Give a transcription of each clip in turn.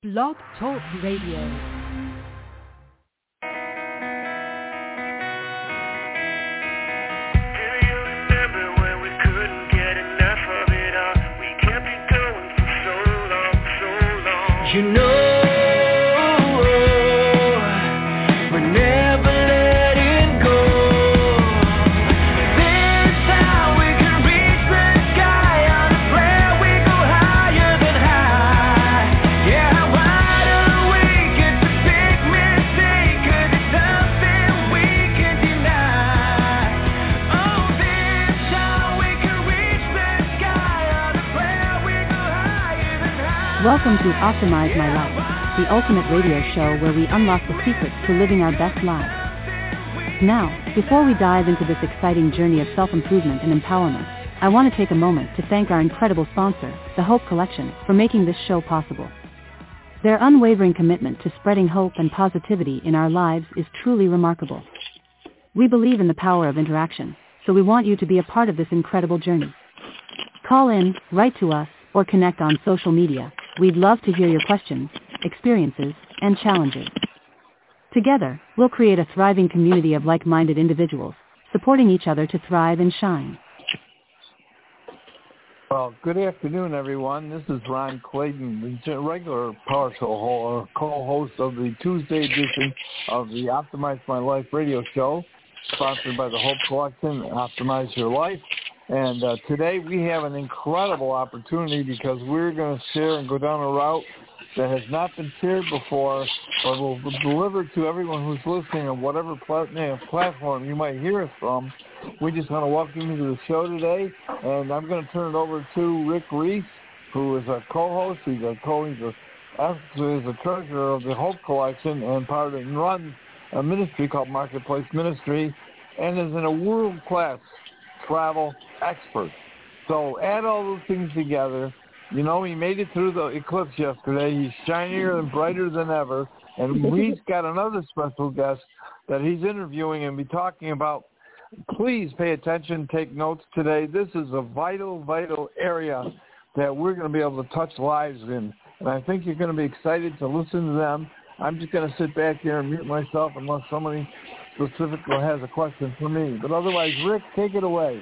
Blog Talk Radio. You know, we're never letting go. This time we can reach the sky. On a prayer we go higher than high. Yeah, how wide awake, it's a big mistake, 'cause it's something we can deny. Oh, this time we can reach the sky. On a prayer we go higher than high. Welcome to Optimize My Life, the ultimate radio show where we unlock the secrets to living our best lives. Now, before we dive into this exciting journey of self-improvement and empowerment, I want to take a moment to thank our incredible sponsor, the Hope Collection, for making this show possible. Their unwavering commitment to spreading hope and positivity in our lives is truly remarkable. We believe in the power of interaction, so we want you to be a part of this incredible journey. Call in, write to us, or connect on social media. We'd love to hear your questions, experiences, and challenges. Together, we'll create a thriving community of like-minded individuals, supporting each other to thrive and shine. Well, good afternoon, everyone. This is Ron Clayton, the regular partial co-host of the Tuesday edition of the Optimize My Life radio show, sponsored by the Hope Collection, Optimize Your Life. And today we have an incredible opportunity because we're going to share and go down a route that has not been shared before, but will be delivered to everyone who's listening on whatever platform you might hear us from. We just want to welcome you to the show today, and I'm going to turn it over to Rick Reese, who is our co-host. He's the treasurer of the Hope Collection and runs a ministry called Marketplace Ministry, and is a world-class travel expert. So add all those things together. You know, he made it through the eclipse yesterday. He's shinier and brighter than ever. And we've got another special guest that he's interviewing and be talking about. Please pay attention, take notes today. This is a vital, vital area that we're going to be able to touch lives in. And I think you're going to be excited to listen to them. I'm just going to sit back here and mute myself unless somebody specifically has a question for me. But otherwise, Rick, take it away.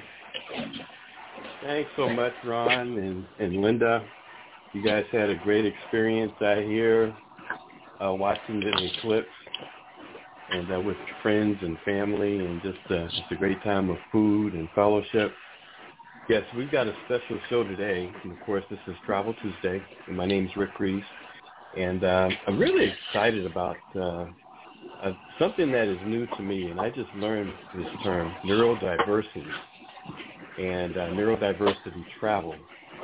Thanks so much, Ron and Linda. You guys had a great experience out here watching the eclipse and with friends and family, and just a great time of food and fellowship. Yes, we've got a special show today, and of course this is Travel Tuesday, and my name's Rick Reese, and I'm really excited about something that is new to me, and I just learned this term, neurodiversity, and neurodiversity travel.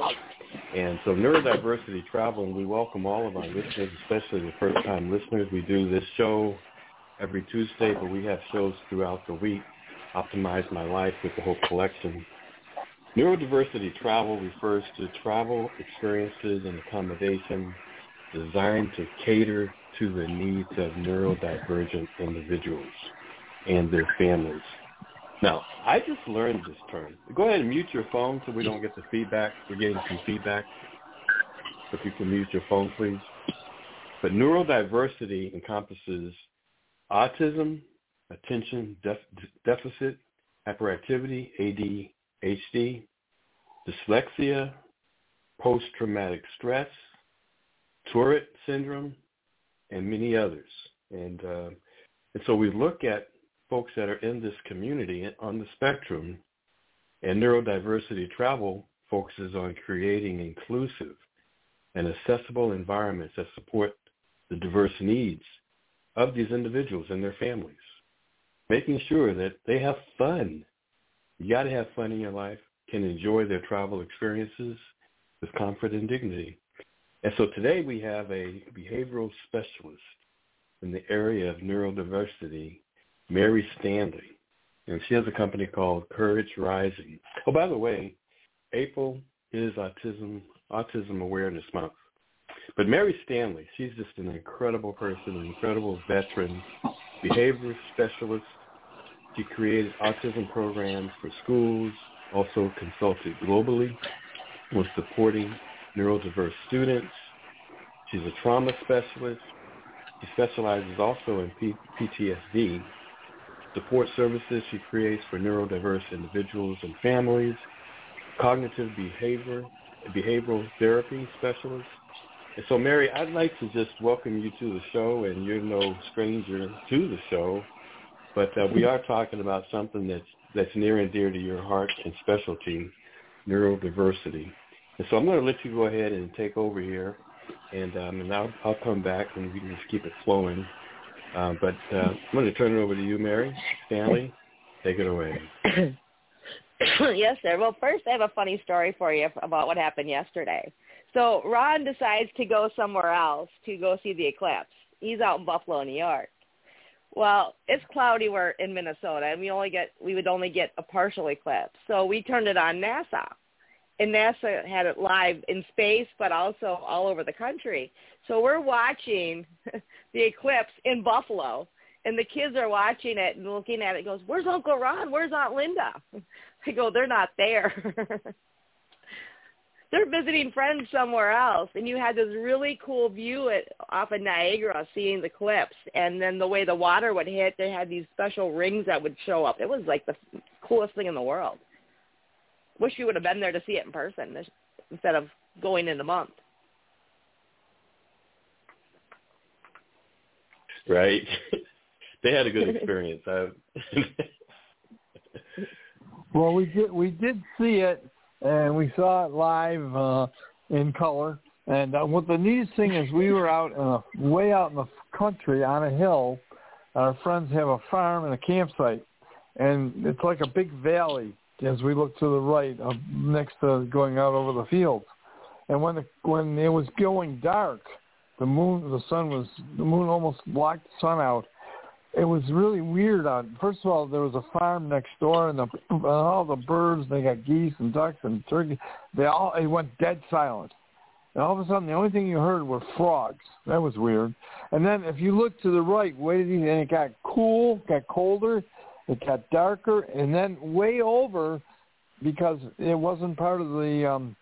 And so neurodiversity travel, and we welcome all of our listeners, especially the first-time listeners. We do this show every Tuesday, but we have shows throughout the week, Optimize My Life with the Hope Collection. Neurodiversity travel refers to travel experiences and accommodation designed to cater to the needs of neurodivergent individuals and their families. Now, I just learned this term. Go ahead and mute your phone so we don't get the feedback. We're getting some feedback. So if you can mute your phone, please. But neurodiversity encompasses autism, attention deficit, hyperactivity, ADHD, dyslexia, post-traumatic stress, Tourette syndrome, and many others. And so we look at folks that are in this community on the spectrum, and neurodiversity travel focuses on creating inclusive and accessible environments that support the diverse needs of these individuals and their families, making sure that they have fun. You got to have fun in your life, can enjoy their travel experiences with comfort and dignity. And so today we have a behavioral specialist in the area of neurodiversity, Mary Stanley, and she has a company called Courage Rising. Oh, by the way, April is Autism Awareness Month. But Mary Stanley, she's just an incredible person, an incredible veteran, behavior specialist. She created autism programs for schools, also consulted globally with supporting neurodiverse students. She's a trauma specialist. She specializes also in PTSD. Support services she creates for neurodiverse individuals and families. Cognitive behavioral therapy specialist. And so, Mary, I'd like to just welcome you to the show, and you're no stranger to the show, but we are talking about something that's near and dear to your heart and specialty, neurodiversity. And so I'm going to let you go ahead and take over here, and I'll come back and we can just keep it flowing. But I'm going to turn it over to you, Mary. Stanley, take it away. Yes, sir. Well, first I have a funny story for you about what happened yesterday. So Ron decides to go somewhere else to go see the eclipse. He's out in Buffalo, New York. Well, it's cloudy. We're in Minnesota, and we would only get a partial eclipse. So we turned it on NASA, and NASA had it live in space, but also all over the country. So we're watching the eclipse in Buffalo, and the kids are watching it and looking at it. Goes, "Where's Uncle Ron? Where's Aunt Linda?" I go, "They're not there." They're visiting friends somewhere else, and you had this really cool view off of Niagara seeing the eclipse, and then the way the water would hit, they had these special rings that would show up. It was like the coolest thing in the world. Wish you would have been there to see it in person instead of going in a month. Right. They had a good experience. Well, we did see it. And we saw it live in color. And what the neatest thing is, we were out way out in the country on a hill. Our friends have a farm and a campsite, and it's like a big valley as we look to the right, next to going out over the fields. And when it was going dark, the moon almost blocked the sun out. It was really weird. First of all, there was a farm next door, and all the birds, they got geese and ducks and turkey. It went dead silent. And all of a sudden, the only thing you heard were frogs. That was weird. And then if you look to the right, and it got colder, it got darker, and then way over, because it wasn't part of the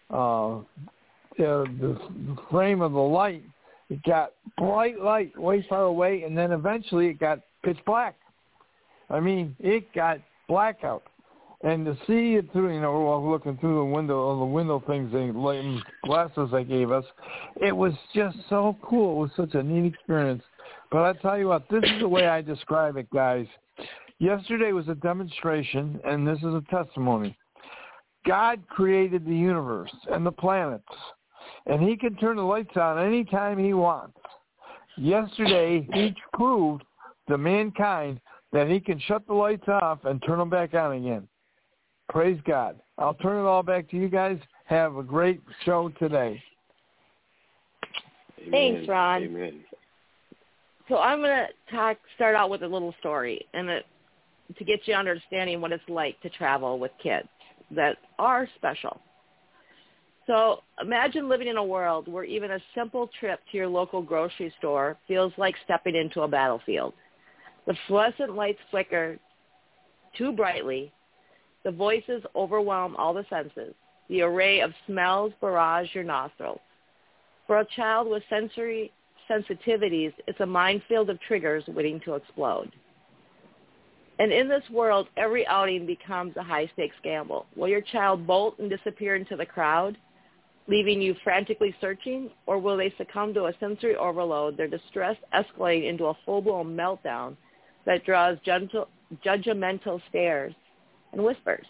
frame of the light, it got bright light way far away, and then eventually it got pitch black. I mean, it got blackout. And to see it through, looking through the window things, glasses they gave us, it was just so cool. It was such a neat experience. But I tell you what, this is the way I describe it, guys. Yesterday was a demonstration, and this is a testimony. God created the universe and the planets, and he can turn the lights on anytime he wants. Yesterday, he proved to mankind that he can shut the lights off and turn them back on again. Praise God. I'll turn it all back to you guys. Have a great show today. Amen. Thanks, Ron. Amen. So I'm going to start out with a little story and to get you understanding what it's like to travel with kids that are special. So imagine living in a world where even a simple trip to your local grocery store feels like stepping into a battlefield. The fluorescent lights flicker too brightly. The voices overwhelm all the senses. The array of smells barrage your nostrils. For a child with sensory sensitivities, it's a minefield of triggers waiting to explode. And in this world, every outing becomes a high-stakes gamble. Will your child bolt and disappear into the crowd, leaving you frantically searching, or will they succumb to a sensory overload, their distress escalating into a full-blown meltdown that draws judgmental stares and whispers?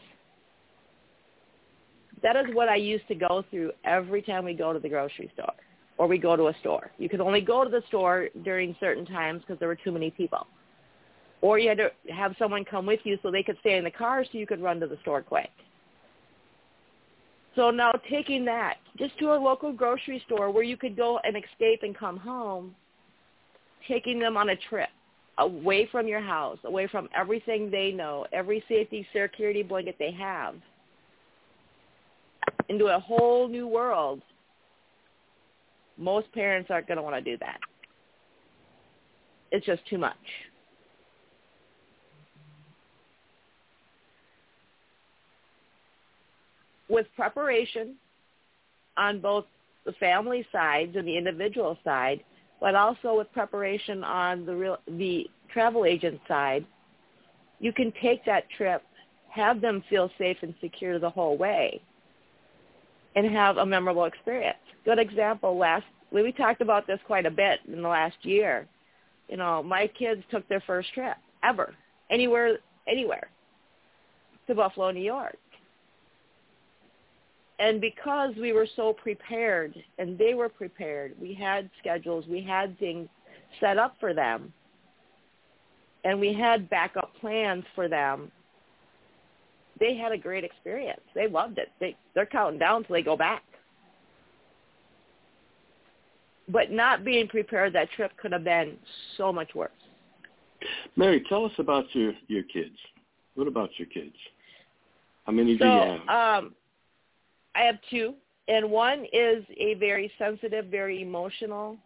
That is what I used to go through every time we go to the grocery store or we go to a store. You could only go to the store during certain times because there were too many people. Or you had to have someone come with you so they could stay in the car so you could run to the store quick. So now taking that just to a local grocery store where you could go and escape and come home, taking them on a trip away from your house, away from everything they know, every safety security blanket they have, into a whole new world, most parents aren't going to want to do that. It's just too much. With preparation on both the family sides and the individual side, but also with preparation on the travel agent side. You can take that trip, have them feel safe and secure the whole way, and have a memorable experience. Good example, we talked about this quite a bit in the last year. You know, my kids took their first trip ever, anywhere, to Buffalo, New York. And because we were so prepared and they were prepared, we had schedules, we had things set up for them, and we had backup plans for them. They had a great experience. They loved it. They're counting down till they go back. But not being prepared, that trip could have been so much worse. Mary, tell us about your kids. What about your kids? How many do you have? I have two, and one is a very sensitive, very emotional,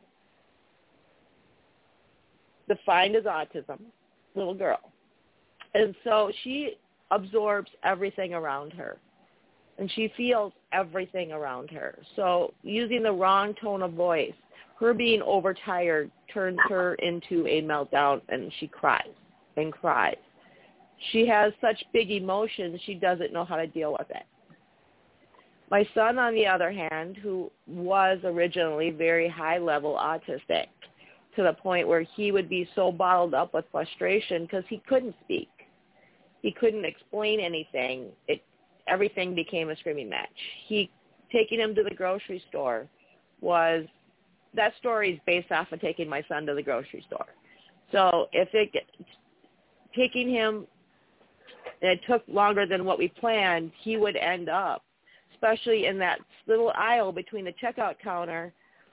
defined as autism, little girl. And so she absorbs everything around her, and she feels everything around her. So using the wrong tone of voice, her being overtired turns her into a meltdown, and she cries and cries. She has such big emotions, she doesn't know how to deal with it. My son, on the other hand, who was originally very high-level autistic, to the point where he would be so bottled up with frustration because he couldn't speak. He couldn't explain anything. Everything became a screaming match. Taking him to the grocery store that story is based off of taking my son to the grocery store. So taking him, it took longer than what we planned, he would end up, especially in that little aisle between the checkout counter,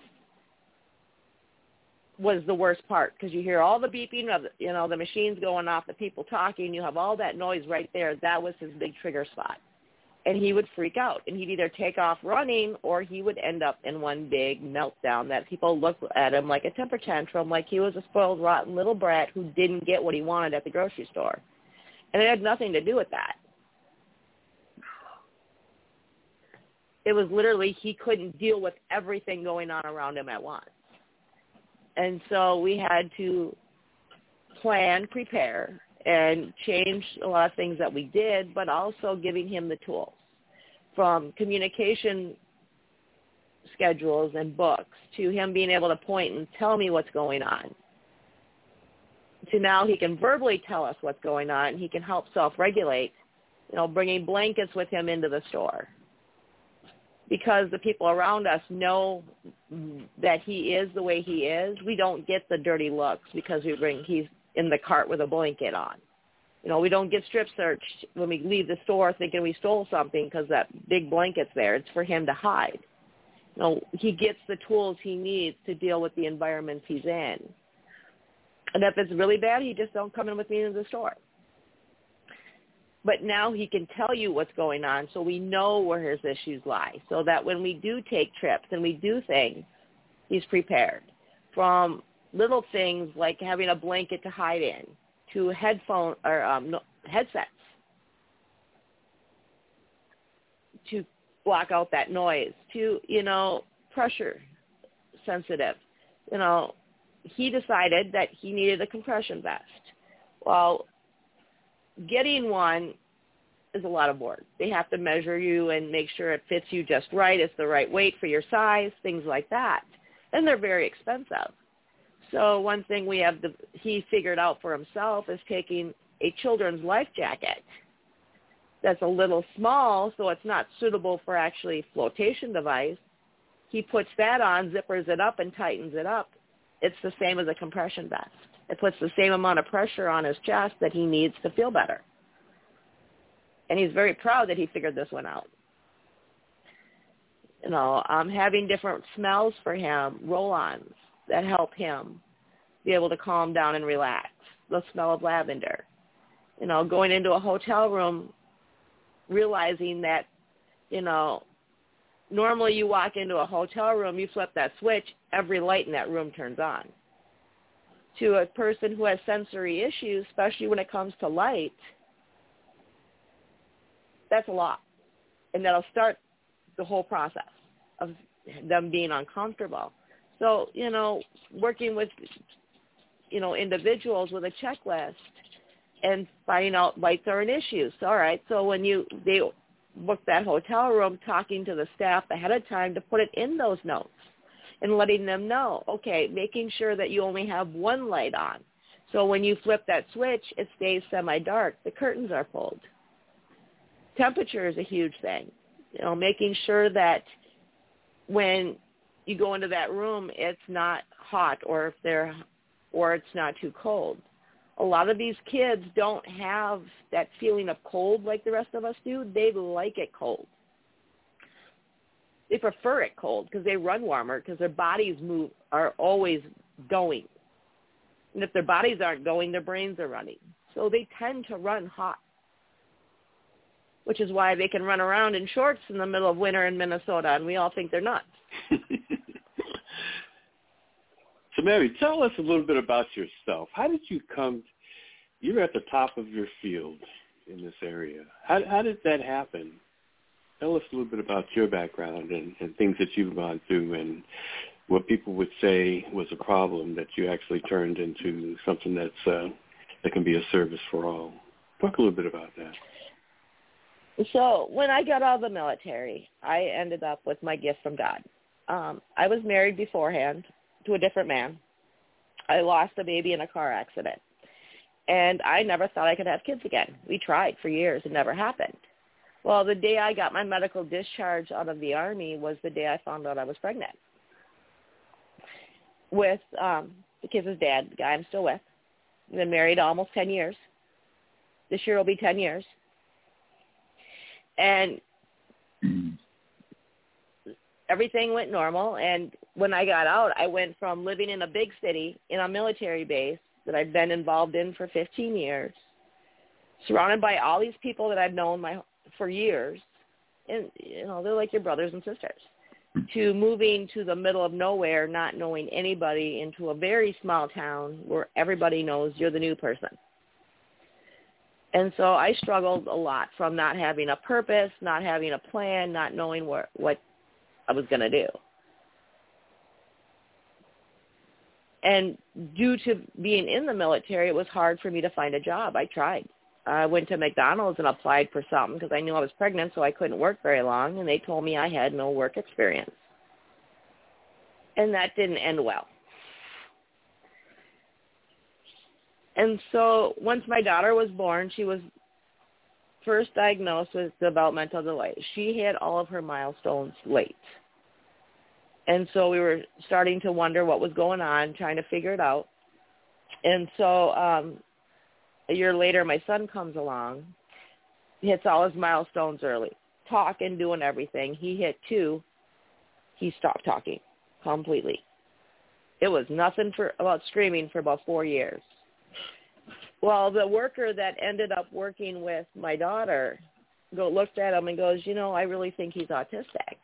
was the worst part, because you hear all the beeping of the machines going off, the people talking, you have all that noise right there. That was his big trigger spot. And he would freak out, and he'd either take off running or he would end up in one big meltdown that people look at him like a temper tantrum, like he was a spoiled, rotten little brat who didn't get what he wanted at the grocery store. And it had nothing to do with that. It was literally he couldn't deal with everything going on around him at once. And so we had to plan, prepare, and change a lot of things that we did, but also giving him the tools, from communication schedules and books to him being able to point and tell me what's going on, to now he can verbally tell us what's going on. He can help self-regulate, bringing blankets with him into the store, because the people around us know that he is the way he is. We don't get the dirty looks because he's in the cart with a blanket on. We don't get strip searched when we leave the store thinking we stole something because that big blanket's there. It's for him to hide. He gets the tools he needs to deal with the environments he's in. And if it's really bad, he just don't come in with me into the store. But now he can tell you what's going on, so we know where his issues lie, so that when we do take trips and we do things, he's prepared. From little things like having a blanket to hide in, to headsets, to block out that noise, to, pressure sensitive. He decided that he needed a compression vest. Well, getting one is a lot of work. They have to measure you and make sure it fits you just right. It's the right weight for your size, things like that. And they're very expensive. So one thing he figured out for himself is taking a children's life jacket that's a little small, so it's not suitable for actually flotation device. He puts that on, zippers it up, and tightens it up. It's the same as a compression vest. It puts the same amount of pressure on his chest that he needs to feel better. And he's very proud that he figured this one out. Having different smells for him, roll-ons that help him be able to calm down and relax. The smell of lavender. Going into a hotel room, realizing that, normally you walk into a hotel room, you flip that switch, every light in that room turns on. To a person who has sensory issues, especially when it comes to light, that's a lot. And that'll start the whole process of them being uncomfortable. So, working with, individuals with a checklist and finding out lights are an issue. So, all right, so when they book that hotel room, talking to the staff ahead of time to put it in those notes and letting them know, okay, making sure that you only have one light on. So when you flip that switch, it stays semi-dark. The curtains are pulled. Temperature is a huge thing. Making sure that when you go into that room, it's not hot or it's not too cold. A lot of these kids don't have that feeling of cold like the rest of us do. They like it cold. They prefer it cold because they run warmer because their bodies are always going. And if their bodies aren't going, their brains are running. So they tend to run hot, which is why they can run around in shorts in the middle of winter in Minnesota, and we all think they're nuts. So, Mary, tell us a little bit about yourself. How did you you're at the top of your field in this area. How did that happen? Tell us a little bit about your background and things that you've gone through and what people would say was a problem that you actually turned into something that can be a service for all. Talk a little bit about that. So when I got out of the military, I ended up with my gift from God. I was married beforehand to a different man. I lost a baby in a car accident. And I never thought I could have kids again. We tried for years. It never happened. Well, the day I got my medical discharge out of the Army was the day I found out I was pregnant with the kid's dad, the guy I'm still with. We've been married almost 10 years. This year will be 10 years. And everything went normal. And when I got out, I went from living in a big city in a military base that I've been involved in for 15 years, surrounded by all these people that I've known for years. And, they're like your brothers and sisters. To moving to the middle of nowhere, not knowing anybody, into a very small town where everybody knows you're the new person. And so I struggled a lot from not having a purpose, not having a plan, not knowing what I was going to do. And due to being in the military, it was hard for me to find a job. I tried. I went to McDonald's and applied for something because I knew I was pregnant, so I couldn't work very long, and they told me I had no work experience. And that didn't end well. And so once my daughter was born, she was first diagnosed with developmental delay. She hit all of her milestones late. And so we were starting to wonder what was going on, trying to figure it out. And so a year later, my son comes along, hits all his milestones early, talking, doing everything. He hit 2. He stopped talking completely. It was nothing about screaming for about 4 years. Well, the worker that ended up working with my daughter looked at him and goes, I really think he's autistic.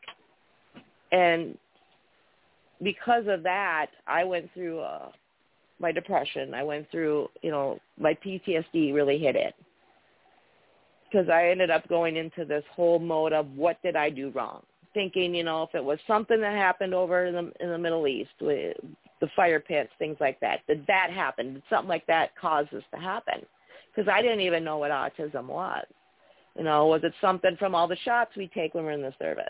And because of that, I went through my depression. I went through, my PTSD really hit it. Because I ended up going into this whole mode of what did I do wrong? Thinking, if it was something that happened over in the Middle East, with the fire pits, things like that, did that happen? Did something like that cause this to happen? Because I didn't even know what autism was. Was it something from all the shots we take when we're in the service?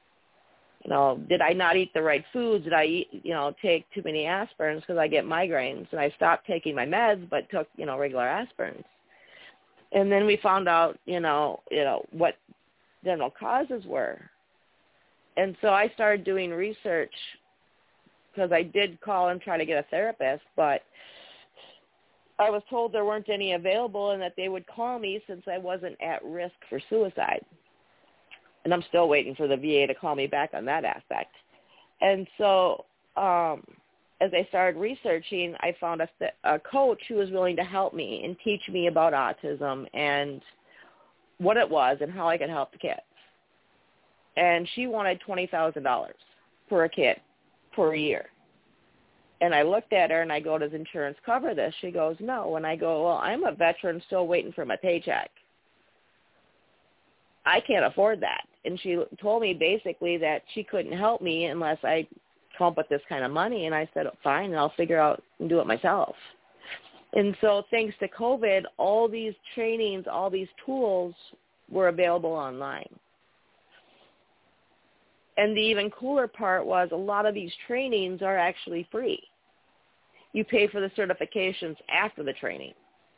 Did I not eat the right foods? Did I eat, take too many aspirins because I get migraines? And I stopped taking my meds but took, regular aspirins. And then we found out, what general causes were. And so I started doing research because I did call and try to get a therapist, but I was told there weren't any available and that they would call me since I wasn't at risk for suicide. And I'm still waiting for the VA to call me back on that aspect. And so as I started researching, I found a coach who was willing to help me and teach me about autism and what it was and how I could help the kids. And she wanted $20,000 for a kid for a year. And I looked at her and I go, does insurance cover this? She goes, no. And I go, well, I'm a veteran still waiting for my paycheck. I can't afford that. and she told me basically that she couldn't help me unless I come up with this kind of money. And I said, fine, I'll figure out and do it myself. And so thanks to COVID, all these trainings, all these tools were available online. And the even cooler part was a lot of these trainings are actually free. You pay for the certifications after the training.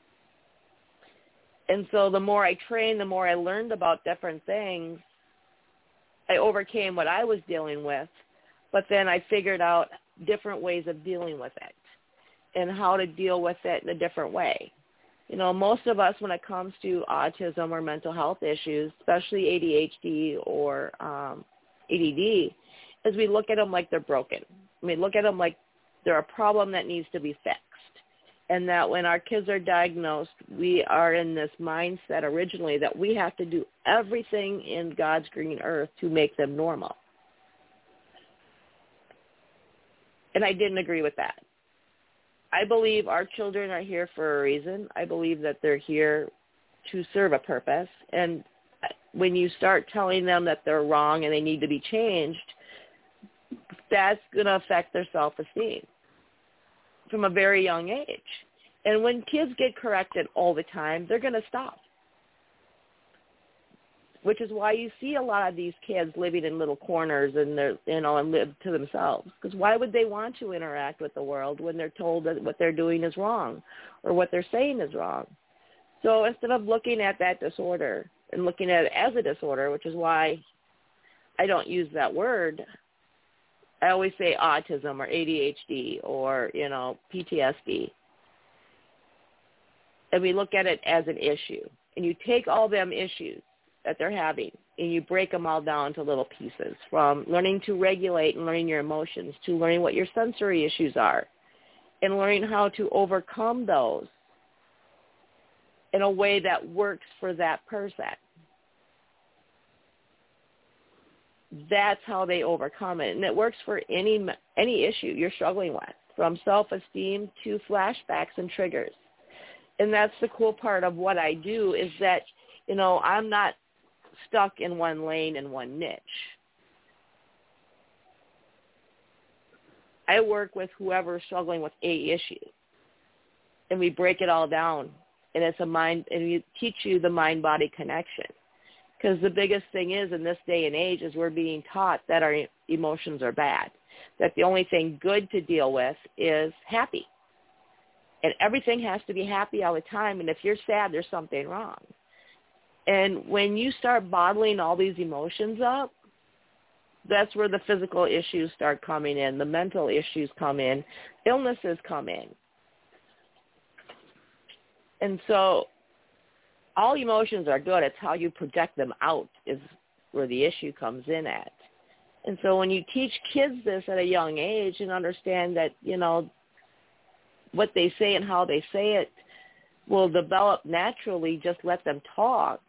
And so the more I trained, the more I learned about different things. I overcame what I was dealing with, but then I figured out different ways of dealing with it and how to deal with it in a different way. You know, most of us, when it comes to autism or mental health issues, especially ADHD or ADD, is we look at them like they're broken. We look at them like they're a problem that needs to be fixed. And that when our kids are diagnosed, we are in this mindset originally that we have to do everything in God's green earth to make them normal. And I didn't agree with that. I believe our children are here for a reason. I believe that they're here to serve a purpose. And when you start telling them that they're wrong and they need to be changed, that's going to affect their self-esteem from a very young age. And when kids get corrected all the time, they're going to stop. Which is why you see a lot of these kids living in little corners and they're, you know, and live to themselves. Because why would they want to interact with the world when they're told that what they're doing is wrong or what they're saying is wrong? So instead of looking at that disorder and looking at it as a disorder, which is why I don't use that word, I always say autism or ADHD or, you know, PTSD. And we look at it as an issue. And you take all them issues that they're having and you break them all down to little pieces, from learning to regulate and learning your emotions to learning what your sensory issues are and learning how to overcome those in a way that works for that person. That's how they overcome it. And it works for any issue you're struggling with, from self-esteem to flashbacks and triggers. And that's the cool part of what I do is that, you know, I'm not stuck in one lane and one niche. I work with whoever's struggling with a issue. And we break it all down. And it's a mind, and we teach you the mind-body connection. Because the biggest thing is in this day and age is we're being taught that our emotions are bad, that the only thing good to deal with is happy. And everything has to be happy all the time. And if you're sad, there's something wrong. And when you start bottling all these emotions up, that's where the physical issues start coming in, the mental issues come in, illnesses come in. And so all emotions are good. It's how you project them out is where the issue comes in at. And so when you teach kids this at a young age and understand that, you know, what they say and how they say it will develop naturally, just let them talk,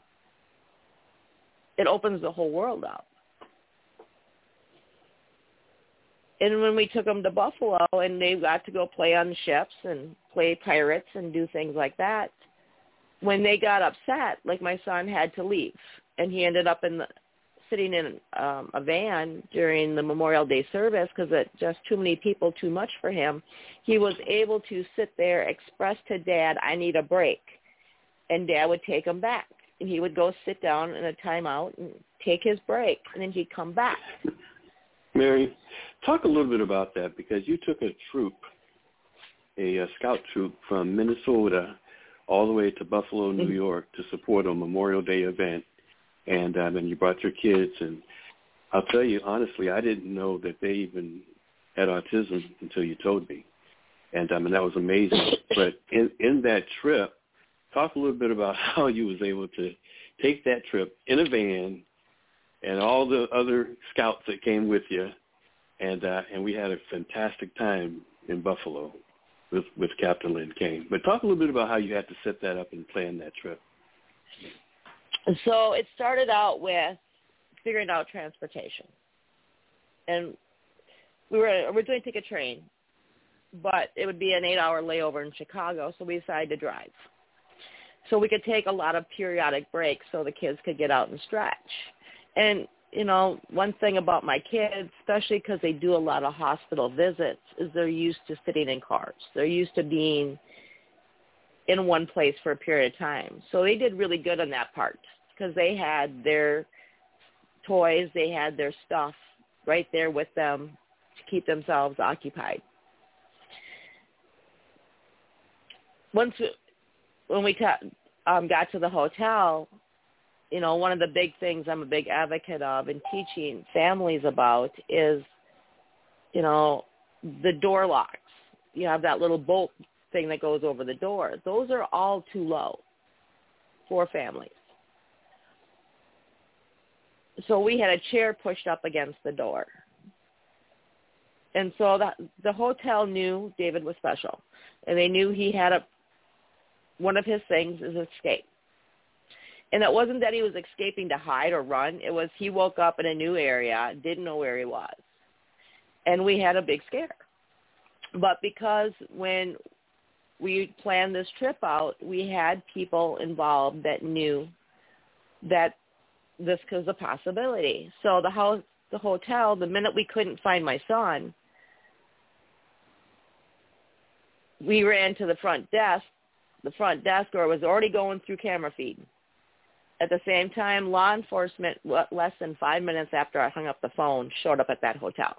it opens the whole world up. And when we took them to Buffalo and they got to go play on ships and play pirates and do things like that, when they got upset, like my son had to leave, and he ended up sitting in a van during the Memorial Day service because it just too many people, too much for him. He was able to sit there, express to Dad, I need a break, and Dad would take him back. And he would go sit down in a timeout and take his break, and then he'd come back. Mary, talk a little bit about that, because you took a troop, a scout troop from Minnesota all the way to Buffalo, New York to support a Memorial Day event, and you brought your kids. And I'll tell you, honestly, I didn't know that they even had autism until you told me, and that was amazing. But in that trip, talk a little bit about how you was able to take that trip in a van and all the other scouts that came with you, and we had a fantastic time in Buffalo with Captain Lynn Kane. But talk a little bit about how you had to set that up and plan that trip. So it started out with figuring out transportation. And we were originally to take a train, but it would be an 8-hour layover in Chicago, so we decided to drive. So we could take a lot of periodic breaks so the kids could get out and stretch. And, you know, one thing about my kids, especially because they do a lot of hospital visits, is they're used to sitting in cars. They're used to being in one place for a period of time. So they did really good on that part because they had their toys, they had their stuff right there with them to keep themselves occupied. When we got to the hotel, you know, one of the big things I'm a big advocate of and teaching families about is, you know, the door locks. You have that little bolt thing that goes over the door. Those are all too low for families. So we had a chair pushed up against the door. And so the hotel knew David was special. And they knew he had one of his things is escape. And it wasn't that he was escaping to hide or run. It was he woke up in a new area, didn't know where he was. And we had a big scare. But because when we planned this trip out, we had people involved that knew that this was a possibility. So the hotel, the minute we couldn't find my son, we ran to the front desk. The front desk door was already going through camera feed. At the same time, law enforcement, less than 5 minutes after I hung up the phone, showed up at that hotel,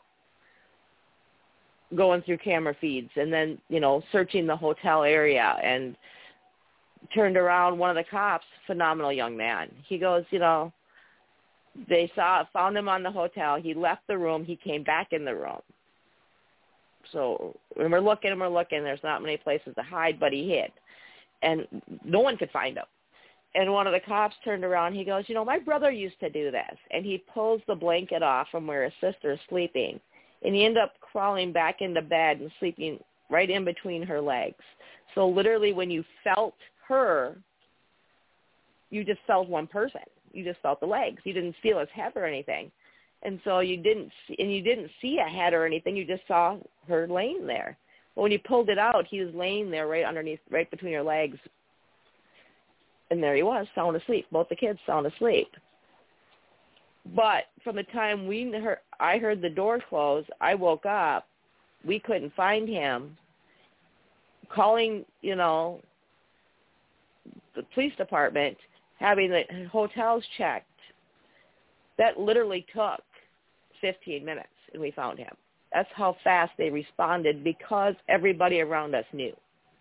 going through camera feeds and then, you know, searching the hotel area, and turned around. One of the cops, phenomenal young man. He goes, you know, they found him on the hotel. He left the room. He came back in the room. So when we're looking, there's not many places to hide, but he hid. And no one could find him. And one of the cops turned around. He goes, you know, my brother used to do this. And he pulls the blanket off from where his sister is sleeping. And he ended up crawling back into bed and sleeping right in between her legs. So literally when you felt her, you just felt one person. You just felt the legs. You didn't feel his head or anything. And so you didn't see a head or anything. You just saw her laying there. But when you pulled it out, he was laying there right between her legs. And there he was, sound asleep. Both the kids sound asleep. But from the time I heard the door close, I woke up. We couldn't find him. Calling, you know, the police department, having the hotels checked, that literally took 15 minutes, and we found him. That's how fast they responded because everybody around us knew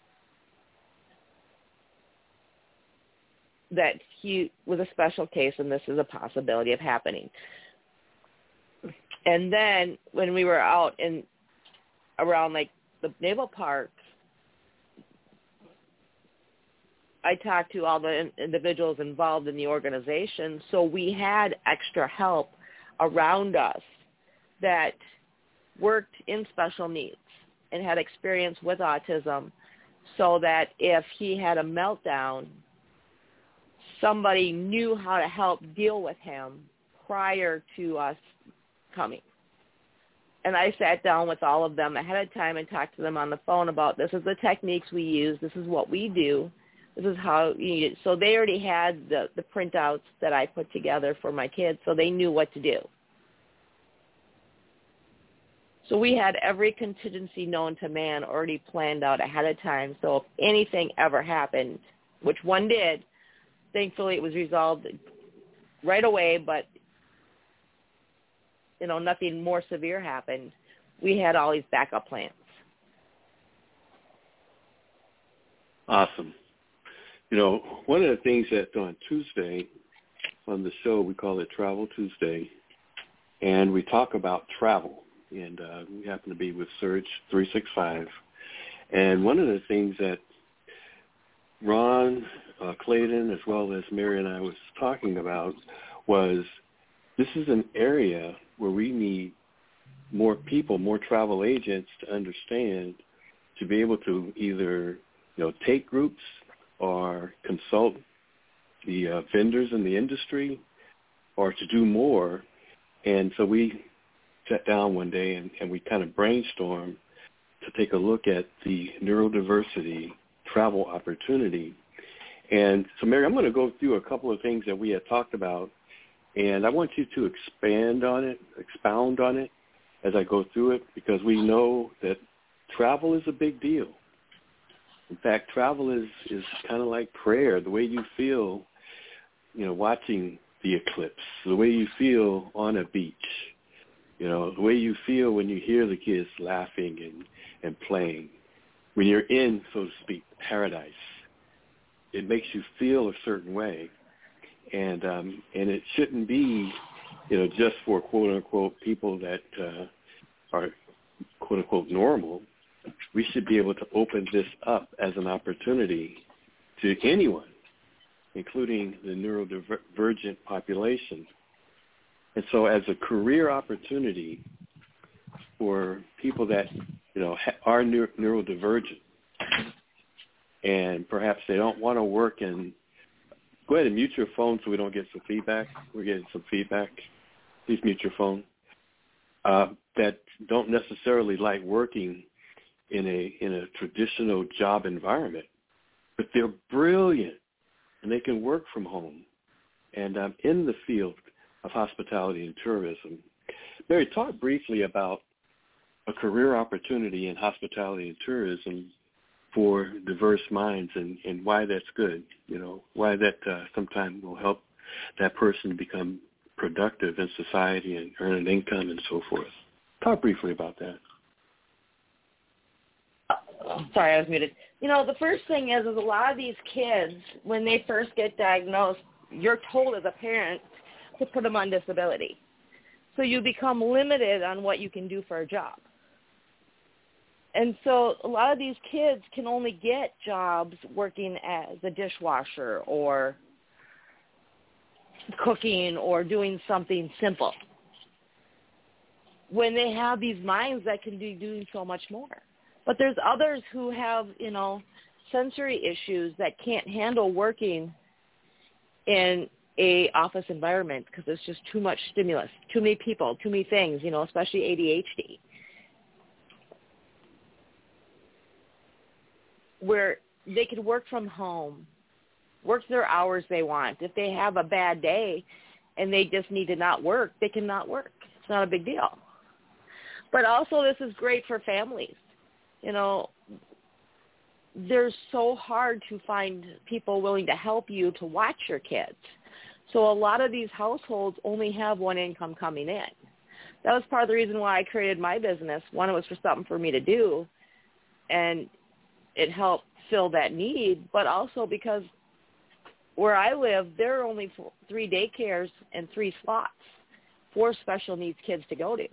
that he was a special case and this is a possibility of happening. And then when we were out around like the Naval Park, I talked to all the individuals involved in the organization, so we had extra help around us that worked in special needs and had experience with autism, so that if he had a meltdown, somebody knew how to help deal with him prior to us coming. And I sat down with all of them ahead of time and talked to them on the phone about this is the techniques we use, this is what we do, this is how you. So they already had the printouts that I put together for my kids, so they knew what to do. So we had every contingency known to man already planned out ahead of time. So if anything ever happened, which one did, thankfully it was resolved right away, but, you know, nothing more severe happened. We had all these backup plans. Awesome. You know, one of the things that on Tuesday on the show, we call it Travel Tuesday, and we talk about travel. And we happen to be with Surge 365. And one of the things that Ron, Clayton, as well as Mary and I was talking about was this is an area where we need more people, more travel agents to understand, to be able to either, you know, take groups or consult the vendors in the industry or to do more. And so we sat down one day and we kind of brainstormed to take a look at the neurodiversity travel opportunity. And so, Mary, I'm going to go through a couple of things that we had talked about And I want you to expound on it as I go through it, because we know that travel is a big deal. In fact, travel is kind of like prayer, the way you feel, watching the eclipse, the way you feel on a beach, the way you feel when you hear the kids laughing and playing. When you're in, so to speak, paradise, it makes you feel a certain way. And it shouldn't be, just for quote-unquote people that are quote-unquote normal. We should be able to open this up as an opportunity to anyone, including the neurodivergent population. And so as a career opportunity for people that, are neurodivergent, and perhaps they don't want to work in, go ahead and mute your phone so we don't get some feedback. We're getting some feedback. Please mute your phone. That don't necessarily like working in a traditional job environment, but they're brilliant and they can work from home. And I'm in the field of hospitality and tourism. Mary, talk briefly about a career opportunity in hospitality and tourism for diverse minds and why that's good, why that sometimes will help that person become productive in society and earn an income and so forth. Talk briefly about that. Sorry, I was muted. The first thing is a lot of these kids, when they first get diagnosed, you're told as a parent to put them on disability. So you become limited on what you can do for a job. And so a lot of these kids can only get jobs working as a dishwasher or cooking or doing something simple, when they have these minds that can be doing so much more. But there's others who have, sensory issues that can't handle working in a office environment because it's just too much stimulus, too many people, too many things, especially ADHD, where they could work from home, work their hours they want. If they have a bad day and they just need to not work, they can not work. It's not a big deal. But also this is great for families. They're so hard to find people willing to help you to watch your kids. So a lot of these households only have one income coming in. That was part of the reason why I created my business. One, it was for something for me to do, and it helped fill that need, but also because where I live, there are only 3 daycares and 3 slots for special needs kids to go to.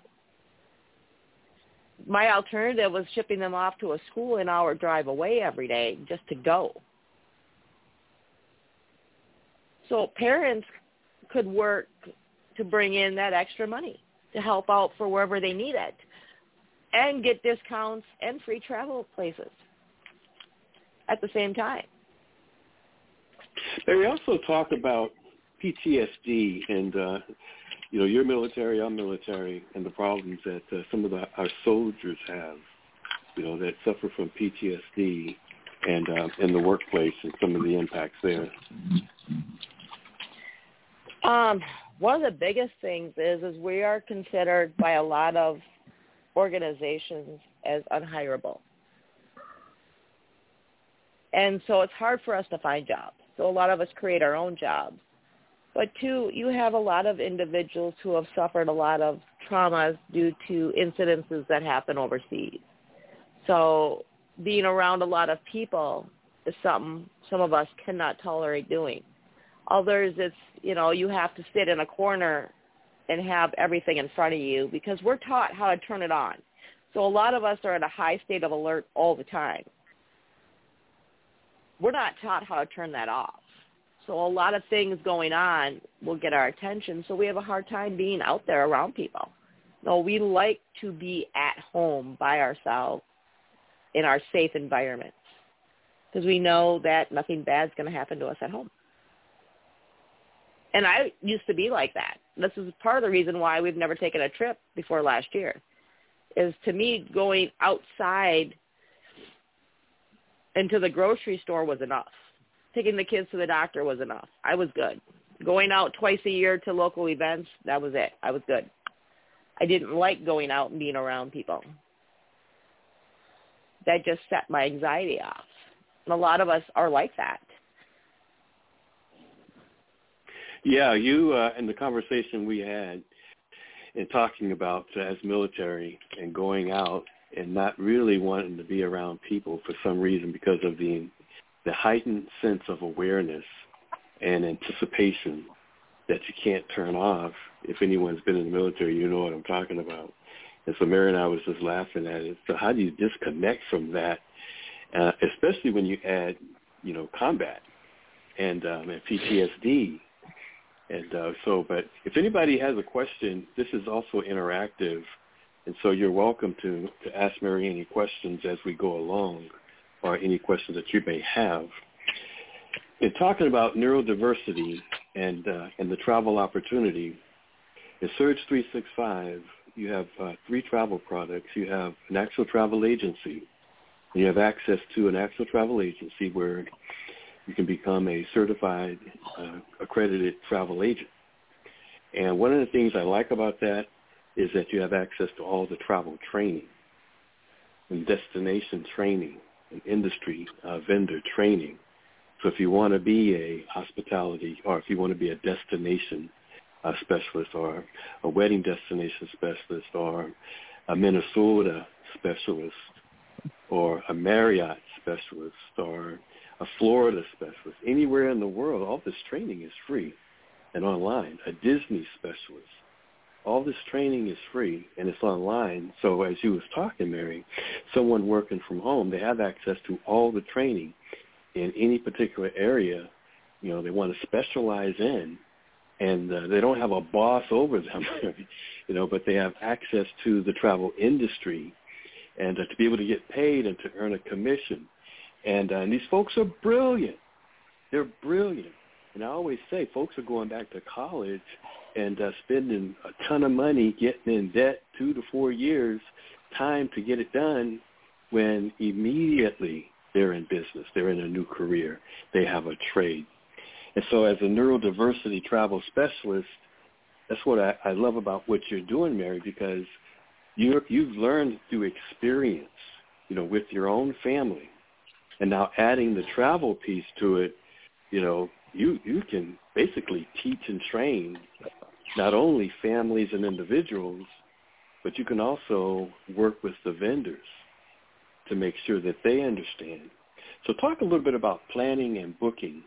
My alternative was shipping them off to a school an hour drive away every day just to go. So parents could work to bring in that extra money to help out for wherever they need it and get discounts and free travel places at the same time. We also talk about PTSD and, you're military, I'm military, and the problems that some of our soldiers have, that suffer from PTSD and in the workplace and some of the impacts there. One of the biggest things is we are considered by a lot of organizations as unhireable. And so it's hard for us to find jobs. So a lot of us create our own jobs. But two, you have a lot of individuals who have suffered a lot of traumas due to incidences that happen overseas. So being around a lot of people is something some of us cannot tolerate doing. Others, it's, you have to sit in a corner and have everything in front of you because we're taught how to turn it on. So a lot of us are in a high state of alert all the time. We're not taught how to turn that off. So a lot of things going on will get our attention, so we have a hard time being out there around people. No, we like to be at home by ourselves in our safe environments because we know that nothing bad is going to happen to us at home. And I used to be like that. This is part of the reason why we've never taken a trip before last year, is to me going outside into the grocery store was enough. Taking the kids to the doctor was enough. I was good. Going out twice a year to local events, that was it. I was good. I didn't like going out and being around people. That just set my anxiety off. And a lot of us are like that. Yeah, you in the conversation we had in talking about as military and going out and not really wanting to be around people for some reason because of the heightened sense of awareness and anticipation that you can't turn off. If anyone's been in the military, you know what I'm talking about. And so Mary and I was just laughing at it. So how do you disconnect from that, especially when you add, combat and PTSD? And but if anybody has a question, this is also interactive. And so you're welcome to ask Mary any questions as we go along or any questions that you may have. In talking about neurodiversity and the travel opportunity, in Surge 365, you have 3 travel products. You have an actual travel agency. And you have access to an actual travel agency where you can become a certified, accredited travel agent. And one of the things I like about that is that you have access to all the travel training and destination training and industry vendor training. So if you want to be a hospitality or if you want to be a destination specialist or a wedding destination specialist or a Minnesota specialist or a Marriott specialist or a Florida specialist, anywhere in the world, all this training is free and online. A Disney specialist, all this training is free and it's online. So as you was talking, Mary, someone working from home, they have access to all the training in any particular area, they want to specialize in, and they don't have a boss over them, but they have access to the travel industry and to be able to get paid and to earn a commission. And these folks are brilliant. They're brilliant. And I always say folks are going back to college and spending a ton of money getting in debt 2 to 4 years time to get it done when immediately they're in business. They're in a new career. They have a trade. And so as a neurodiversity travel specialist, that's what I love about what you're doing, Mary, because you've learned through experience, with your own family. And now adding the travel piece to it, you can basically teach and train not only families and individuals, but you can also work with the vendors to make sure that they understand. So talk a little bit about planning and booking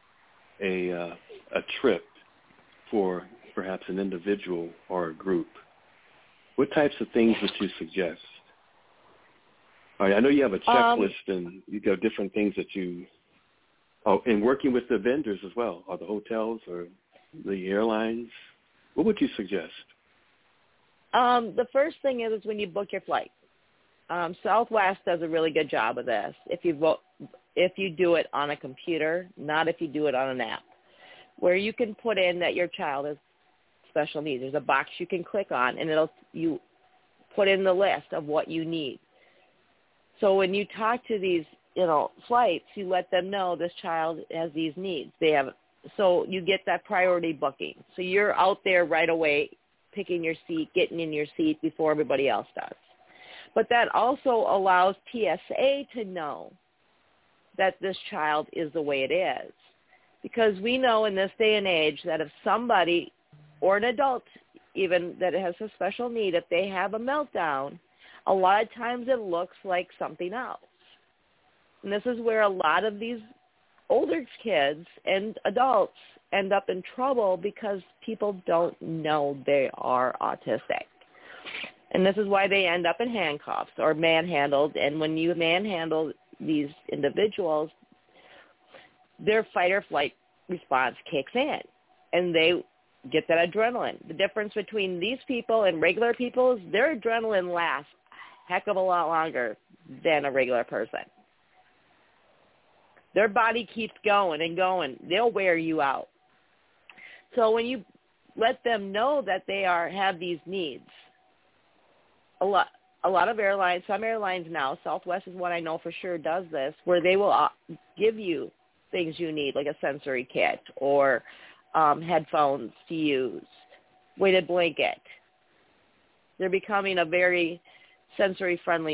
a trip for perhaps an individual or a group. What types of things would you suggest? All right, I know you have a checklist and you got different things that and working with the vendors as well, or the hotels or the airlines. What would you suggest? The first thing is when you book your flight. Southwest does a really good job of this. If you do it on a computer, not if you do it on an app, where you can put in that your child has special needs. There's a box you can click on, and you put in the list of what you need. So when you talk to these, flights, you let them know this child has these needs. So you get that priority booking. So you're out there right away, picking your seat, getting in your seat before everybody else does. But that also allows TSA to know that this child is the way it is. Because we know in this day and age that if somebody, or an adult even that has a special need, if they have a meltdown, a lot of times it looks like something else. And this is where a lot of these older kids and adults end up in trouble because people don't know they are autistic. And this is why they end up in handcuffs or manhandled. And when you manhandle these individuals, their fight or flight response kicks in, and they get that adrenaline. The difference between these people and regular people is their adrenaline lasts a heck of a lot longer than a regular person. Their body keeps going and going. They'll wear you out. So when you let them know that they have these needs, a lot of airlines, some airlines now, Southwest is one I know for sure does this, where they will give you things you need, like a sensory kit or headphones to use, weighted blanket. They're becoming a very sensory-friendly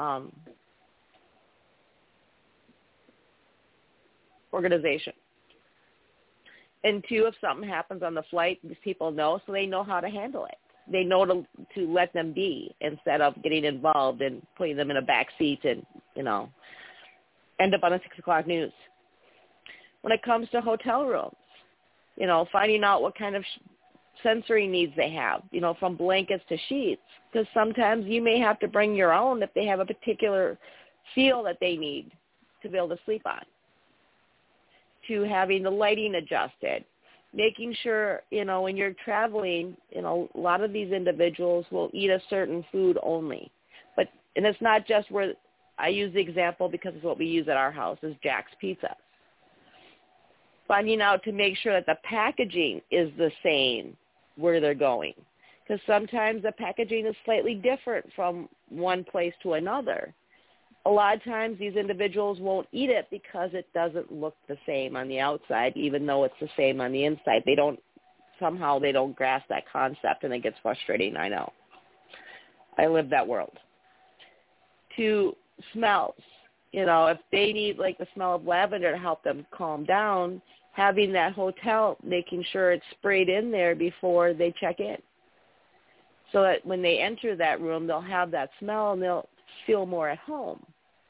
organization. And two, if something happens on the flight, these people know, so they know how to handle it. They know to let them be instead of getting involved and putting them in a back seat and, end up on the 6 o'clock news. When it comes to hotel rooms, finding out what kind of sensory needs they have, from blankets to sheets, because sometimes you may have to bring your own if they have a particular feel that they need to be able to sleep on, to having the lighting adjusted, making sure, when you're traveling, a lot of these individuals will eat a certain food only. And it's not just where I use the example because it's what we use at our house is Jack's Pizza. Finding out to make sure that the packaging is the same where they're going. Because sometimes the packaging is slightly different from one place to another. A lot of times these individuals won't eat it because it doesn't look the same on the outside, even though it's the same on the inside. They don't grasp that concept, and it gets frustrating, I know. I live that world. To smells, if they need like the smell of lavender to help them calm down, having that hotel, making sure it's sprayed in there before they check in. So that when they enter that room, they'll have that smell and they'll feel more at home.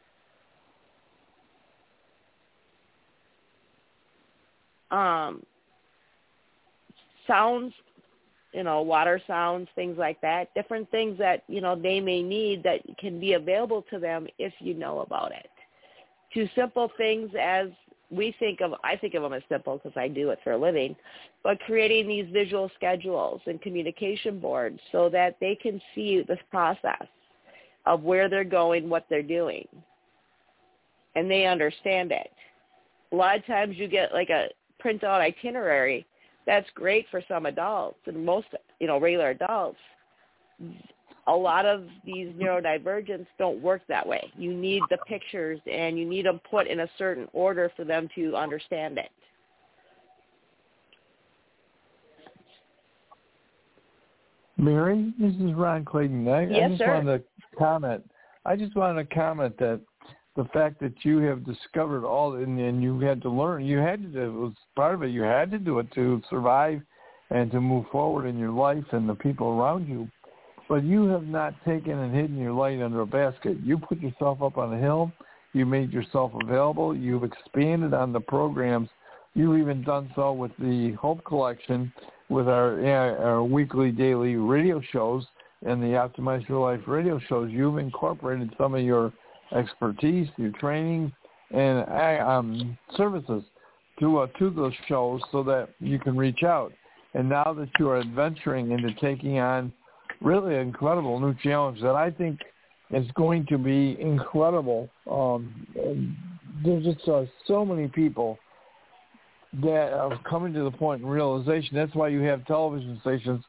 Sounds, water sounds, things like that, different things that, they may need that can be available to them if you know about it. To simple things as I think of them as simple because I do it for a living, but creating these visual schedules and communication boards so that they can see this process of where they're going, what they're doing, and they understand it. A lot of times you get like a printout itinerary. That's great for some adults and most, regular adults. A lot of these neurodivergents don't work that way. You need the pictures and you need them put in a certain order for them to understand it. Mary, this is Ron Clayton. I just wanted to comment that the fact that you have discovered all, and you had to learn, it was part of it, you had to do it to survive and to move forward in your life and the people around you. But you have not taken and hidden your light under a basket. You put yourself up on a hill. You made yourself available. You've expanded on the programs. You've even done so with the Hope Collection, with our weekly, daily radio shows and the Optimize Your Life radio shows. You've incorporated some of your expertise, your training, and services to those shows so that you can reach out. And now that you are adventuring into taking on really incredible new challenge that I think is going to be incredible. There's just so many people that are coming to the point in realization. That's why you have television stations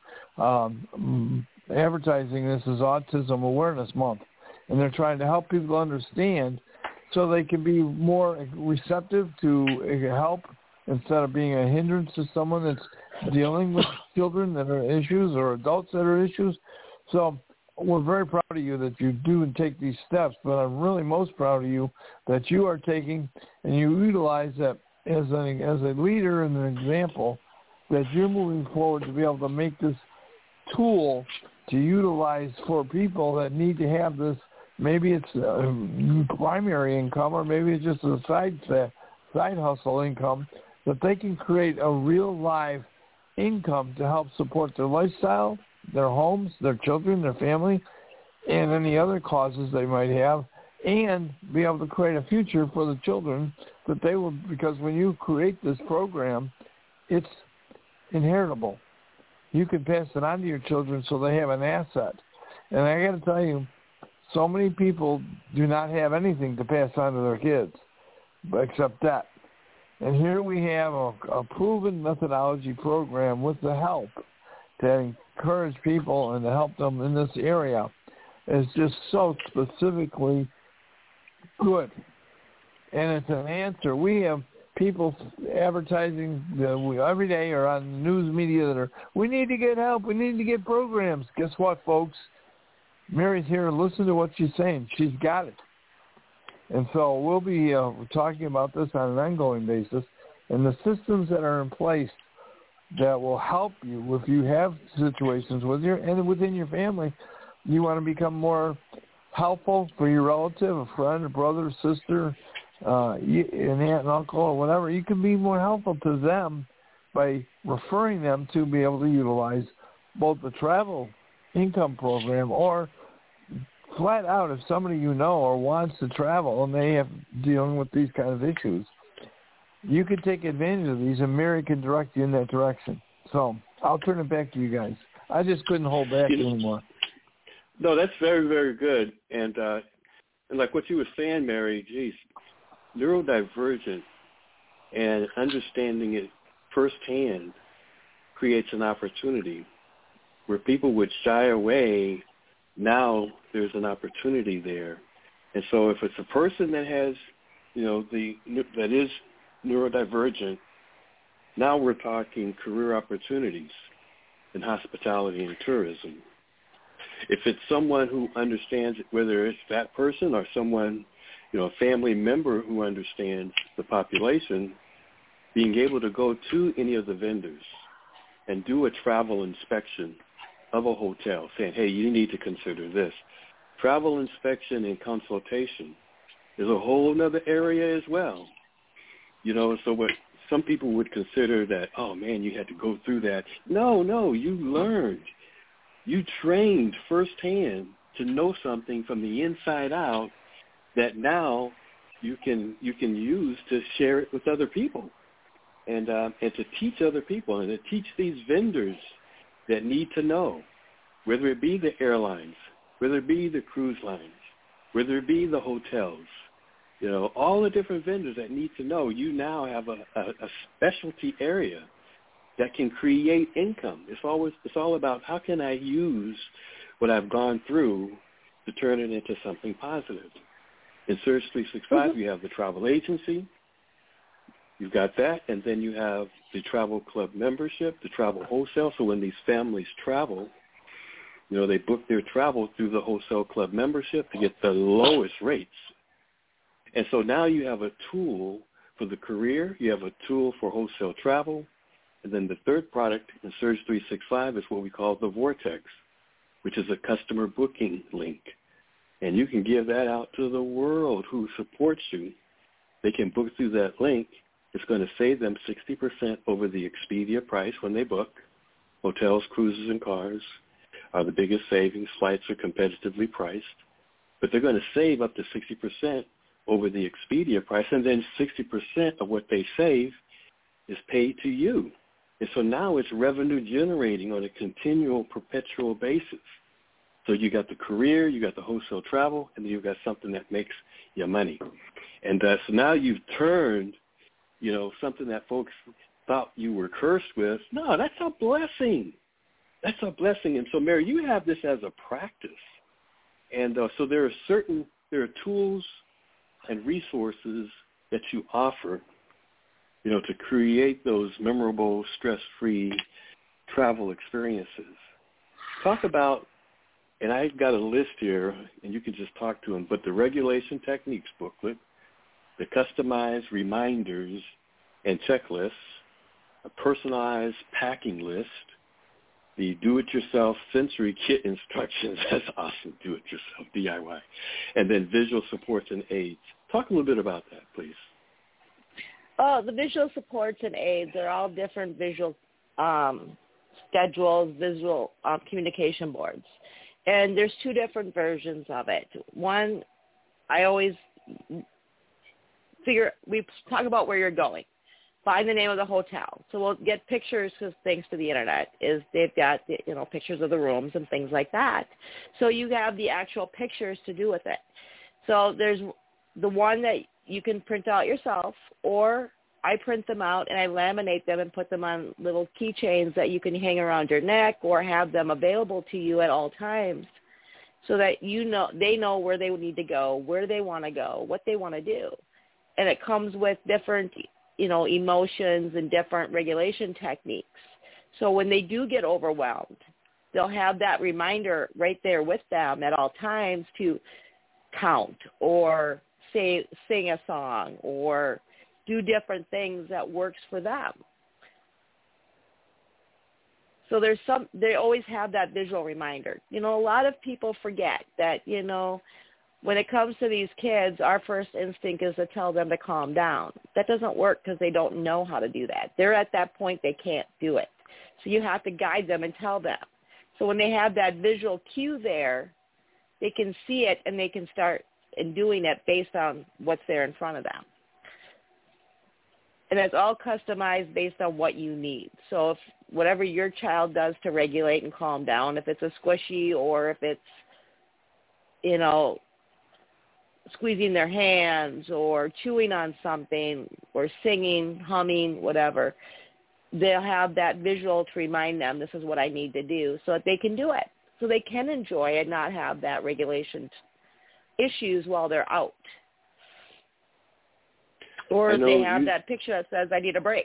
advertising this as Autism Awareness Month. And they're trying to help people understand so they can be more receptive to help instead of being a hindrance to someone that's dealing with children that are issues or adults that are issues. So we're very proud of you that you do and take these steps, but I'm really most proud of you that you are taking and you utilize that as a leader and an example that you're moving forward to be able to make this tool to utilize for people that need to have this. Maybe it's primary income or maybe it's just a side hustle income that they can create a real live income to help support their lifestyle, their homes, their children, their family, and any other causes they might have, and be able to create a future for the children that they will, because when you create this program, it's inheritable. You can pass it on to your children so they have an asset. And I got to tell you, so many people do not have anything to pass on to their kids except that. And here we have a proven methodology program with the help to encourage people and to help them in this area. It's just so specifically good. And it's an answer. We have people advertising every day or on news media that are, we need to get help, we need to get programs. Guess what, folks? Mary's here. Listen to what she's saying. She's got it. And so we'll be talking about this on an ongoing basis, and the systems that are in place that will help you if you have situations with and within your family. You want to become more helpful for your relative, a friend, a brother, a sister, an aunt and uncle, or whatever. You can be more helpful to them by referring them to be able to utilize both the travel income program or flat out if somebody you know or wants to travel and they have dealing with these kind of issues, you can take advantage of these and Mary can direct you in that direction. So I'll turn it back to you guys. I just couldn't hold back anymore. No, that's very, very good. And like what you were saying, Mary, geez, neurodivergent and understanding it firsthand creates an opportunity where people would shy away. Now there's an opportunity there. And so if it's a person that has, that is neurodivergent, now we're talking career opportunities in hospitality and tourism. If it's someone who understands it, whether it's that person or someone, a family member who understands the population, being able to go to any of the vendors and do a travel inspection of a hotel, saying, hey, you need to consider this. Travel inspection and consultation is a whole other area as well. So what some people would consider that, oh, man, you had to go through that. No, you learned. You trained firsthand to know something from the inside out that now you can use to share it with other people and to teach other people and to teach these vendors that need to know, whether it be the airlines, whether it be the cruise lines, whether it be the hotels, all the different vendors that need to know. You now have a specialty area that can create income. It's all about how can I use what I've gone through to turn it into something positive. In Surge 365, you have the travel agency. You've got that, and then you have the travel club membership, the travel wholesale. So when these families travel, they book their travel through the wholesale club membership to get the lowest rates. And so now you have a tool for the career. You have a tool for wholesale travel. And then the third product in Surge 365 is what we call the Vortex, which is a customer booking link. And you can give that out to the world who supports you. They can book through that link. It's going to save them 60% over the Expedia price when they book. Hotels, cruises, and cars are the biggest savings. Flights are competitively priced. But they're going to save up to 60% over the Expedia price. And then 60% of what they save is paid to you. And so now it's revenue generating on a continual, perpetual basis. So you got the career, you got the wholesale travel, and then you've got something that makes you money. And so now you've turned, something that folks thought you were cursed with. No, that's a blessing. That's a blessing. And so, Mary, you have this as a practice. And so there are tools and resources that you offer to create those memorable, stress-free travel experiences. Talk about, and I've got a list here, and you can just talk to them, but the Regulation Techniques booklet, the customized reminders and checklists, a personalized packing list, the do-it-yourself sensory kit instructions. That's awesome, do-it-yourself, DIY. And then visual supports and aids. Talk a little bit about that, please. Oh, the visual supports and aids are all different visual schedules, visual communication boards. And there's two different versions of it. One, I always we talk about where you're going. Find the name of the hotel. So we'll get pictures, because thanks to the internet, they've got pictures of the rooms and things like that. So you have the actual pictures to do with it. So there's the one that you can print out yourself, or I print them out and I laminate them and put them on little keychains that you can hang around your neck or have them available to you at all times, so that they know where they need to go, where they want to go, what they want to do. And it comes with different emotions and different regulation techniques. So when they do get overwhelmed, they'll have that reminder right there with them at all times to count or sing a song or do different things that works for them. So they always have that visual reminder. A lot of people forget that, when it comes to these kids, our first instinct is to tell them to calm down. That doesn't work because they don't know how to do that. They're at that point they can't do it. So you have to guide them and tell them. So when they have that visual cue there, they can see it and they can start doing it based on what's there in front of them. And it's all customized based on what you need. So if whatever your child does to regulate and calm down, if it's a squishy or if it's, squeezing their hands or chewing on something or singing, humming, whatever, they'll have that visual to remind them this is what I need to do so that they can do it. So they can enjoy and not have that regulation issues while they're out. Or if they have that picture that says, I need a break.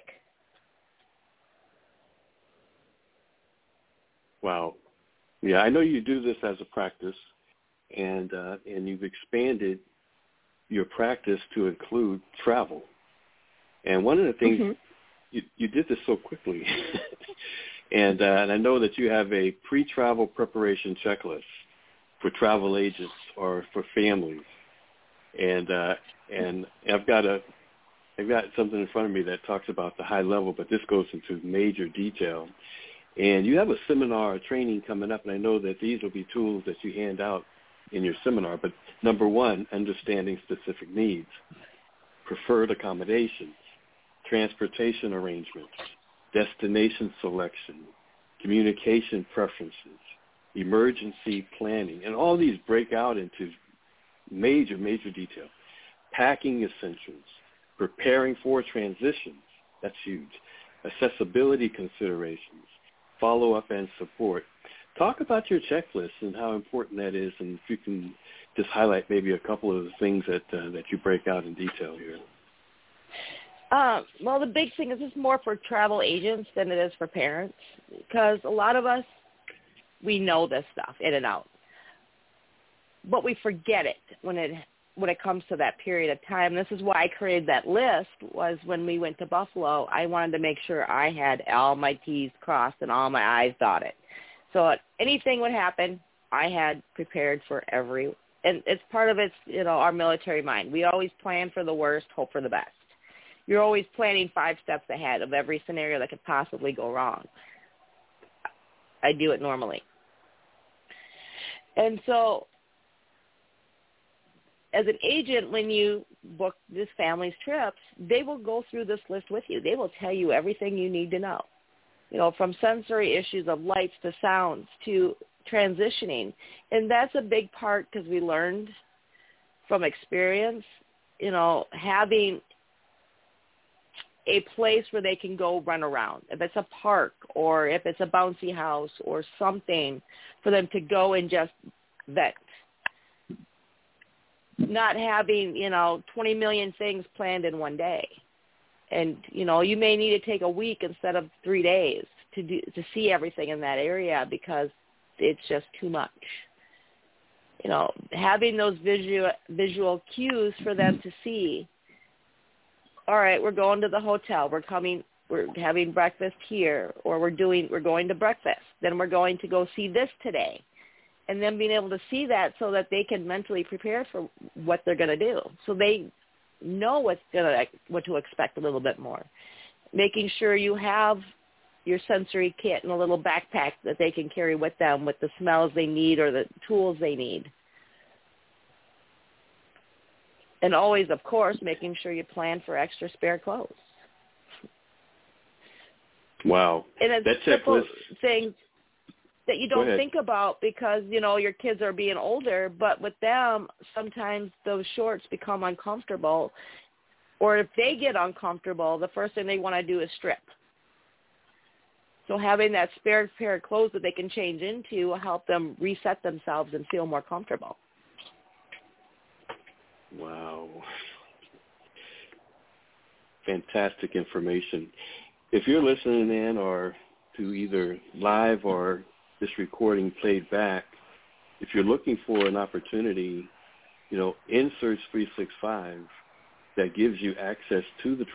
Wow. Yeah, I know you do this as a practice, and you've expanded your practice to include travel. And one of the things, you did this so quickly, and I know that you have a pre-travel preparation checklist for travel agents or for families. And I've got something in front of me that talks about the high level, but this goes into major detail. And you have a seminar or training coming up, and I know that these will be tools that you hand out in your seminar. But number one, understanding specific needs, preferred accommodations, transportation arrangements, destination selection, communication preferences, emergency planning, and all these break out into major, major detail. Packing essentials, preparing for transitions, that's huge, accessibility considerations, follow-up and support. Talk about your checklist and how important that is, and if you can just highlight maybe a couple of the things that you break out in detail here. Well, the big thing is it's more for travel agents than it is for parents, because a lot of us, we know this stuff in and out, but we forget it when it comes to that period of time. This is why I created that list. Was when we went to Buffalo, I wanted to make sure I had all my T's crossed and all my I's dotted. So anything would happen, I had prepared for and it's part of our military mind. We always plan for the worst, hope for the best. You're always planning 5 steps ahead of every scenario that could possibly go wrong. I do it normally. And so as an agent, when you book this family's trips, they will go through this list with you. They will tell you everything you need to know, from sensory issues of lights to sounds to transitioning. And that's a big part because we learned from experience, having a place where they can go run around. If it's a park or if it's a bouncy house or something for them to go and just vent. Not having, 20 million things planned in one day. And, you may need to take a week instead of 3 days to see everything in that area because it's just too much. Having those visual cues for them to see, all right, we're going to the hotel, we're having breakfast here, or we're going to breakfast, then we're going to go see this today. And then being able to see that so that they can mentally prepare for what they're going to do. So they know what to expect a little bit more. Making sure you have your sensory kit in a little backpack that they can carry with them with the smells they need or the tools they need. And always, of course, making sure you plan for extra spare clothes. Wow. And it's that simple checklist things that you don't think about because, your kids are being older, but with them, sometimes those shorts become uncomfortable, or if they get uncomfortable, the first thing they want to do is strip. So having that spare pair of clothes that they can change into will help them reset themselves and feel more comfortable. Wow. fantastic information. If you're listening in or to either live or this recording played back, if you're looking for an opportunity, in Surge 365 that gives you access to the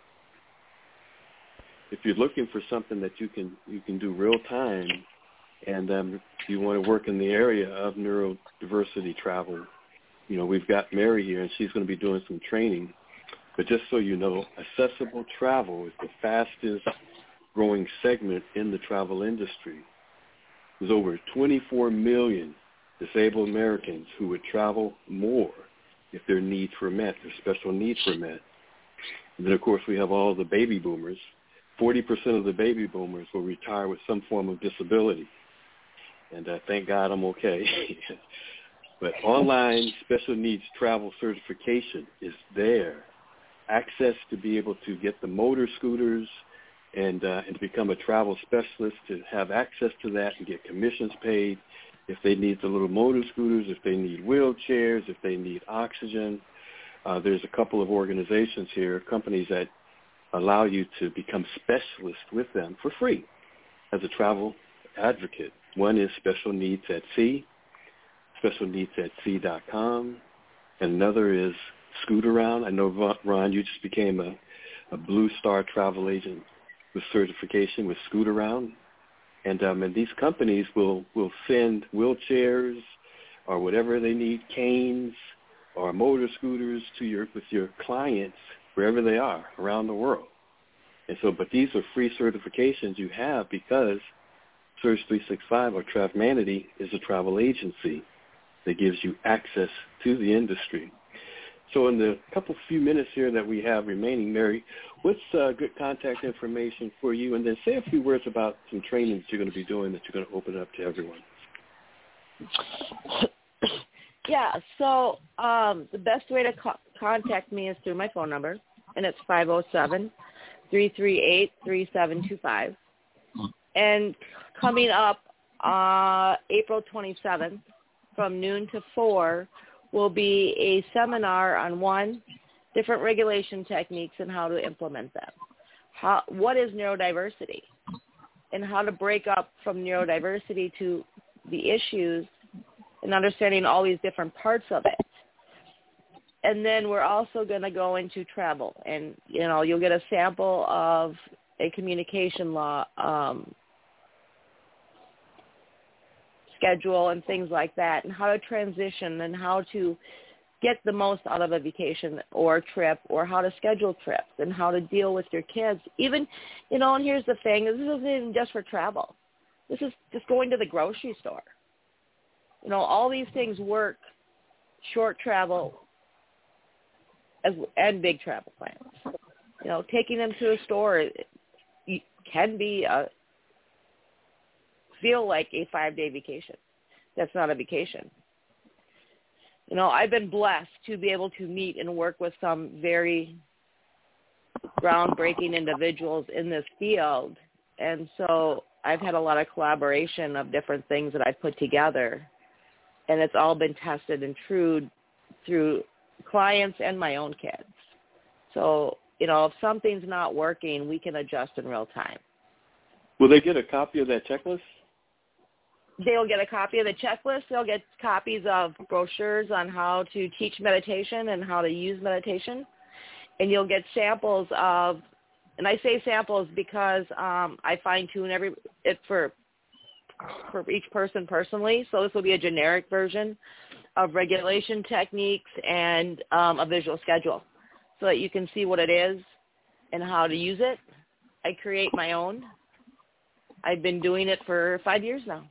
if you're looking for something that you can do real time, and you want to work in the area of neurodiversity travel, we've got Mary here, and she's going to be doing some training. But just so you know, accessible travel is the fastest growing segment in the travel industry. There's over 24 million disabled Americans who would travel more if their needs were met, their special needs were met. And then, of course, we have all the baby boomers. 40% of the baby boomers will retire with some form of disability. And thank God I'm okay. But online special needs travel certification is there. Access to be able to get the motor scooters and to become a travel specialist, to have access to that and get commissions paid if they need the little motor scooters, if they need wheelchairs, if they need oxygen. There's a couple of organizations here, companies that allow you to become specialist with them for free as a travel advocate. One is Special Needs at Sea, specialneedsatsea.com, and another is Scootaround. I know, Ron, you just became a Blue Star travel agent with certification with Scootaround. And these companies will send wheelchairs or whatever they need, canes or motor scooters with your clients wherever they are around the world. And so, but these are free certifications you have because Surge 365 or Travmanity is a travel agency that gives you access to the industry. So in the few minutes here that we have remaining, Mary, what's good contact information for you? And then say a few words about some trainings you're going to be doing that you're going to open up to everyone. Yeah, so the best way to contact me is through my phone number, and it's 507-338-3725. And coming up April 27th from noon to 4 will be a seminar on different regulation techniques and how to implement them. What is neurodiversity and how to break up from neurodiversity to the issues and understanding all these different parts of it. And then we're also going to go into travel, and, you'll get a sample of a communication law schedule and things like that, and how to transition and how to get the most out of a vacation or trip, or how to schedule trips and how to deal with your kids. Even, and here's the thing, this isn't even just for travel. This is just going to the grocery store. All these things work, short travel and big travel plans. Taking them to a store can be feel like a 5-day vacation. That's not a vacation. I've been blessed to be able to meet and work with some very groundbreaking individuals in this field. And so I've had a lot of collaboration of different things that I've put together. And it's all been tested and true through clients and my own kids. So, if something's not working, we can adjust in real time. Will they get a copy of that checklist? They'll get a copy of the checklist. They'll get copies of brochures on how to teach meditation and how to use meditation. And you'll get samples of, and I say samples because I fine-tune it for each person personally. So this will be a generic version of regulation techniques and a visual schedule so that you can see what it is and how to use it. I create my own. I've been doing it for 5 years now.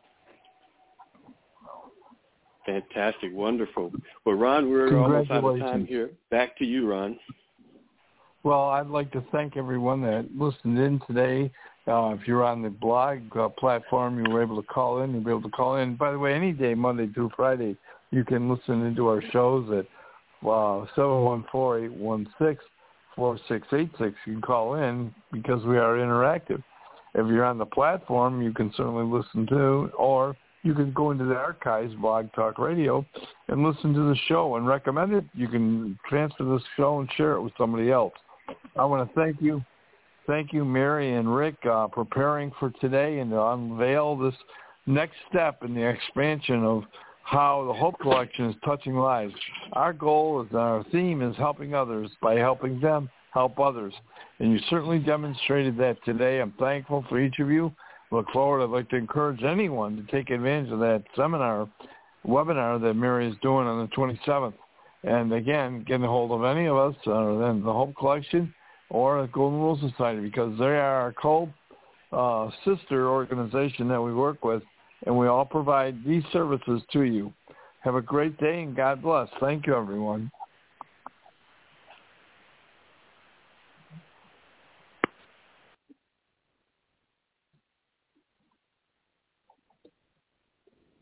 Fantastic. Wonderful. Well, Ron, we're almost out of time here. Back to you, Ron. Well, I'd like to thank everyone that listened in today. If you're on the blog platform, you were able to call in. You'll be able to call in. By the way, any day, Monday through Friday, you can listen into our shows at 714-816-4686. You can call in because we are interactive. If you're on the platform, you can certainly listen to, or you can go into the archives, Blog Talk Radio, and listen to the show and recommend it. You can transfer this show and share it with somebody else. I want to thank you. Thank you, Mary and Rick, preparing for today and to unveil this next step in the expansion of how the Hope Collection is touching lives. Our goal is, our theme is helping others by helping them help others. And you certainly demonstrated that today. I'm thankful for each of you. Look forward. I'd like to encourage anyone to take advantage of that webinar that Mary is doing on the 27th. And again, get a hold of any of us, then the Hope Collection or the Golden Rule Society, because they are our sister organization that we work with, and we all provide these services to you. Have a great day, and God bless. Thank you, everyone.